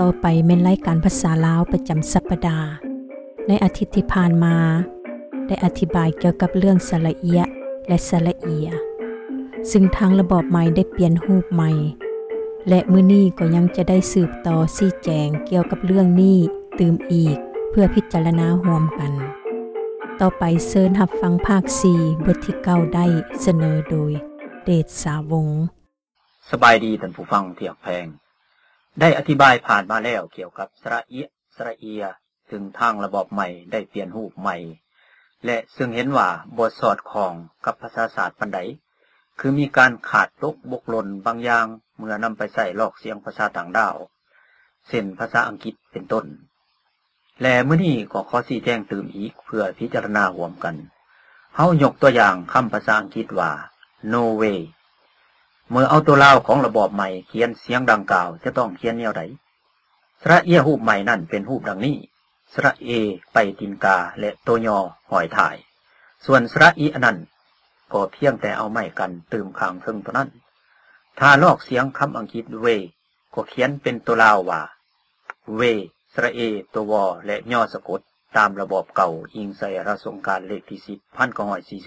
ต่อไปแม่นรายการภาษาลาวประจำสัปดาห์ในอาทิตย์ที่ผ่านมาได้อธิบายเกี่ยวกับเรื่องสระเอียและสระเอียซึ่งทางระบอบใหม่ได้เปลี่ยนรูปใหม่และมื้อนี้ก็ยังจะได้สืบต่อชี้แจงเกี่ยวกับเรื่องนี้ตื่มอีกเพื่อพิจารณาร่วมกันต่อไปเชิญรับฟังภาค4บทที่9ได้เสนอโดยเดชสาวงศ์สบายดีท่านผู้ฟังที่แพงได้อธิบายผ่านมาแล้วเกี่ยวกับสระเอียสระเอียถึงทางระบอบใหม่ได้เปลี่ยนรูปใหม่และซึ่งเห็นว่าบ่สอดคล้องกับภาษาศาสตร์ปานใดคือมีการขาดตกบกหล่นบางอย่างเมื่อนำไปใส่ลอกเสียงภาษาต่างดาวเช่นภาษาอังกฤษเป็นต้นและมื้อนี้ก็ขอชี้แจงเติมอีกเพื่อพิจารณาร่วมกันเฮายกตัวอย่างคำภาษาอังกฤษว่า no way เมื่อเอาตัวลาวของระบอบใหม่เขียนเสียงดังกล่าวจะต้องเขียนแนวใดสระเอียรูปใหม่นั่นเป็นรูปดังนี้สระเอไปตีนกาและตัวยอหอยถ่ายส่วนสระอีอันนั้นก็เพียงแต่เอาไม้กันเติมข้างเทิงเท่านั้นถ้าลอกเสียงคำอังกฤษ way ก็เขียนเป็นตัวลาวว่า way สระเอตัววอและยอสะกดตามระบอบเก่าอิงใส่ราชองค์การเลขที่10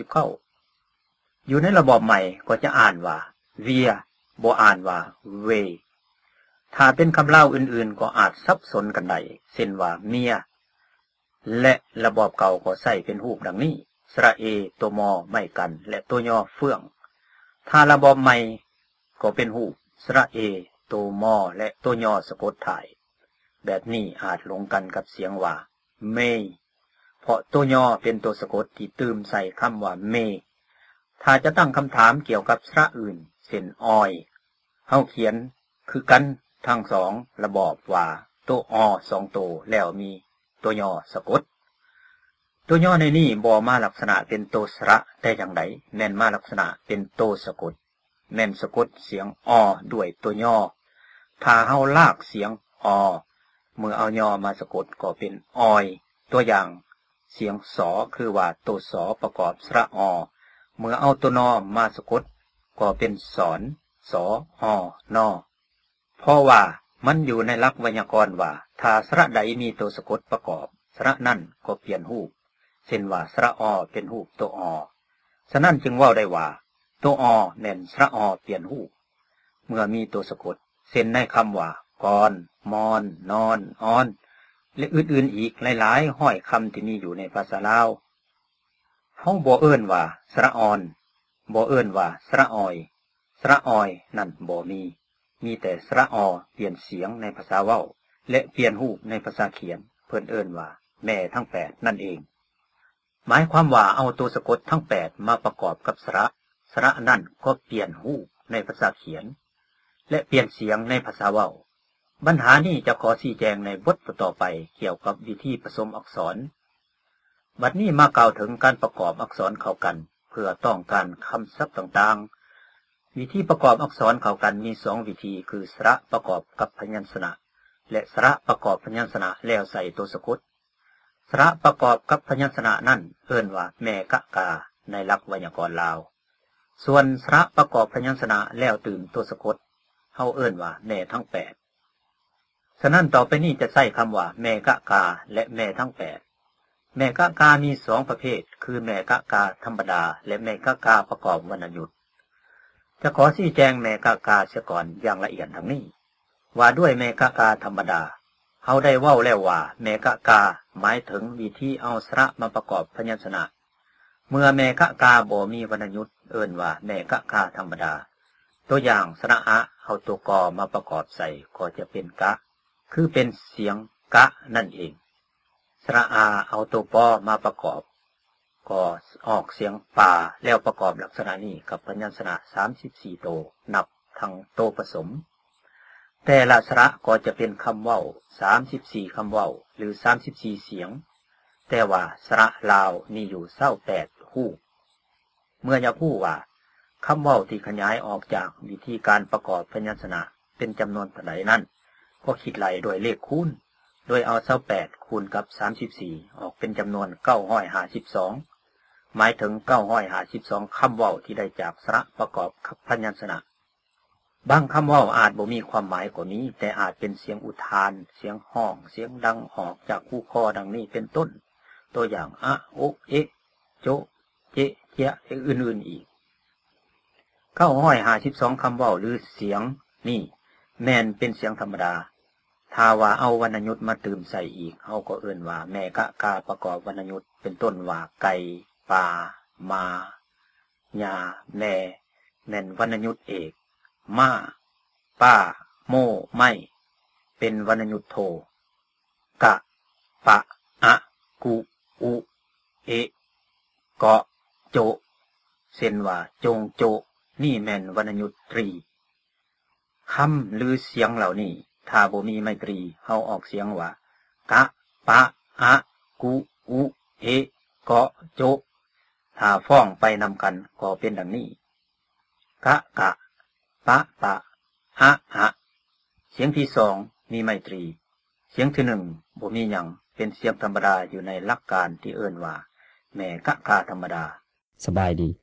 1949อยู่ในระบอบใหม่ก็จะอ่านว่า via บ่อ่านว่า way ถ้าเป็นคำเล่าอื่นๆก็อาจสับสนกันได้เช่นว่าเมียและระบอบเก่าก็ใส่เป็นรูปดังนี้สระเอตัวมอไม่กันและตัวยอเฟื่องถ้าระบอบใหม่ก็เป็นรูปสระเอตัวมอและตัวยอสะกดถ่ายแบบนี้อาจหลงกันกับเสียงว่าเมเพราะตัวยอเป็นตัวสะกดที่ตื่มใส่คำว่าเมถ้าจะตั้งคำถามเกี่ยวกับสระอื่นเช่นออยเฮาเขียนคือกันทั้งสองระบอบว่าตัวอ2ตัวแล้วมีตัวยอสะกดตัวยอในนี้บ่มาลักษณะเป็นตัวสระแต่อย่างใดแม่นมาลักษณะเป็นตัวสะกดแม่นสะกดเสียงอด้วยตัวยอถ้าเฮาลากเสียงอเมื่อเอายอมาสะกดก็เป็นออยตัวอย่างเสียงสอคือว่าตัวสอประกอบสระอเมื่อเอาตัวนอมาสะกดก็เป็นสอนสอนอเพราะว่ามันอยู่ในหลักไวยากรณ์ว่าถ้าสระใดมีตัวสะกดประกอบสระนั่นก็เปลี่ยนรูปเช่นว่าสระอเป็นรูปตัวอฉะนั้นจึงเว้าได้ว่าตัวอแม่นสระอเปลี่ยนรูปเมื่อมีตัวสะกดเช่นในคำว่ากรมอนนอนออนและอื่นๆอีกหลายๆห้อยคำที่มีอยู่ในภาษาลาวเฮาบ่เอิ้นว่าสระออนบ่เอิ้นว่าสระออยสระออยนั่นบ่มีแต่สระอเปลี่ยนเสียงในภาษาเว้าและเปลี่ยนรูปในภาษาเขียนเพิ่นเอิ้นว่าแม่ทั้ง8นั่นเองหมายความว่าเอาตัวสะกดทั้ง8มาประกอบกับสระนั่นก็เปลี่ยนรูปในภาษาเขียนและเปลี่ยนเสียงในภาษาเว้าปัญหานี้จะขอชี้แจงในบทต่อไปเกี่ยวกับวิธีผสมอักษรบัดนี้มากล่าวถึงการประกอบอักษรเข้ากันเพื่อต้องการคำศัพท์ต่างๆวิธีประกอบอักษรเข้ากันมี2วิธีคือสระประกอบกับพยัญชนะและสระประกอบพยัญชนะแล้วใส่ตัวสะกดสระประกอบกับพยัญชนะนั่นเอิ้นว่าแม่กะกาในหลักไวยากรณ์ลาวส่วนสระประกอบพยัญชนะแล้วตื่มตัวสะกดเฮาเอิ้นว่าแม่ทั้ง8ฉะนั้นต่อไปนี้จะใช้คำว่าแม่กะกาและแม่ทั้ง8แม่กะกามี2ประเภทคือแม่กะกาธรรมดาและแม่กะกาประกอบวรรณยุกต์จะขอชี้แจงแม่กะกาเสียก่อนอย่างละเอียดดังนี้ว่าด้วยแม่กะกาธรรมดาเฮาได้เว้าแล้วว่าแม่กะกาหมายถึงวิธีเอาสระมาประกอบพยัญชนะเมื่อแม่กะกาบ่มีวรรณยุกต์เอิ้นว่าแม่กะกาธรรมดาตัวอย่างสระอะเอาตัวกอมาประกอบใส่ก็จะเป็นกะคือเป็นเสียงกะนั่นเองสระอาเอาตัวปอมาประกอบก็ออกเสียงป่าแล้วประกอบลักษณะนี้กับพยัญชนะ34โตนับทั้งโตผสมแต่ละสระก็จะเป็นคำเว้า34คำเว้าหรือ34เสียงแต่ว่าสระลาวมีอยู่28คู่เมื่อจะพูดว่าคำเว้าที่ขยายออกจากวิธีการประกอบพยัญชนะเป็นจำนวนเท่าใดนั้นก็คิดไล่โดยเลขคูณโดยเอา28คูณกับ34ออกเป็นจำนวน952หมายถึง952คำเว้าที่ได้จากสระประกอบกับพยัญชนะบางคำเว้าอาจบ่มีความหมายกว่านี้แต่อาจเป็นเสียงอุทานเสียงห้องเสียงดังออกจากคู่คอดังนี้เป็นต้นตัวอย่างอะโอเอะโจเจเจะอื่นๆอีก952คำเว้าหรือเสียงนี่แม่นเป็นเสียงธรรมดาถ้าว่าเอาวรรณยุกต์มาเติมใส่อีกเฮาก็เอิ้นว่าแม่กะกาประกอบวรรณยุกต์เป็นต้นว่าไก่ปลามาญาแม่แม่นวรรณยุกต์เอกม้าป้าโมไม่เป็นวรรณยุกต์โทกะปะอะกุอุเอะเกาะโจเช่นว่าจงโจนี่แม่นวรรณยุกต์ตรีคำหรือเสียงเหล่านี้ถ้าบ่มีไมตรีเฮาออกเสียงว่ากะปะอะกุอุเอะเกาะโจถ้าฟ้องไปนำกันก็เป็นดังนี้กะกะปะปะอะอะเสียงที่สองมีไมตรีเสียงที่หนึ่งบ่มีหยังเป็นเสียงธรรมดาอยู่ในหลักการที่เอิ้นว่าแม่กะกาธรรมดาสบายดี